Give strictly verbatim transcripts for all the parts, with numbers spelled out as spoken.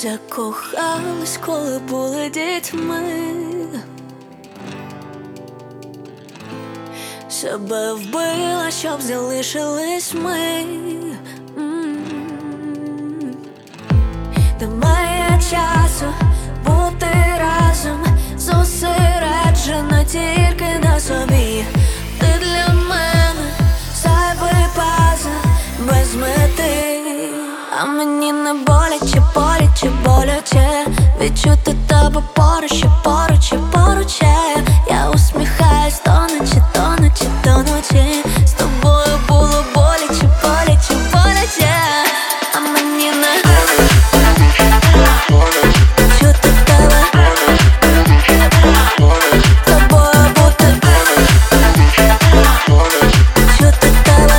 Закохались, коли були дітьми, себе вбила, щоб залишились ми. М-м-м. Немає часу бути разом, зосереджена тільки на собі. Ти для мене зайвий пазл без мети. А мені не боляче, боляче, боляче відчути тебе поруч, поруч, поруч. Я усміхаюсь до ночі, до ночі, до ночі. З тобою було боляче, боляче, боляче. А мені не чути тебе, з тобою бути, чути тебе.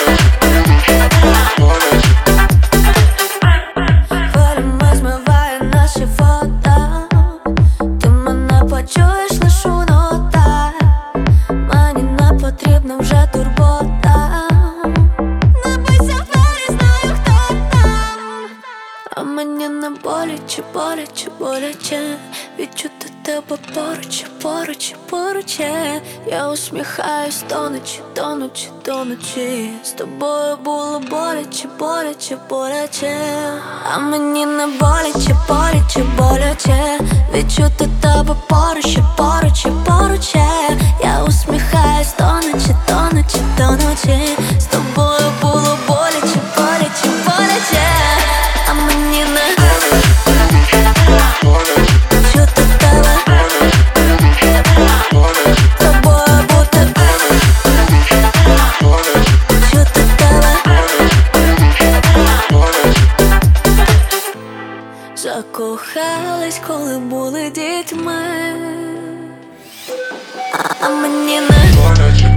Хвилями змиває наші фото, ти мене почуєш лиш у нотах. Мені не потрібна вже турбота. Не бийся, двері, знаю, хто там. А мені не боляче, боляче, боляче відчути тебе поруч, поруч, поруч. Я усміхаюсь до ночі, до ночі, до ночі. З тобою було боляче, боляче, боляче. А мені не боляче, боляче, боляче відчути тебе поруч, поруч, поруч. Я усміхаюсь до ночі, до ночі, до ночі. З тобою було боляче, боляче, боляче. А мені не чути тебе, з тобою бути, чути тебе. Закохались, коли були дітьми, а, а мені не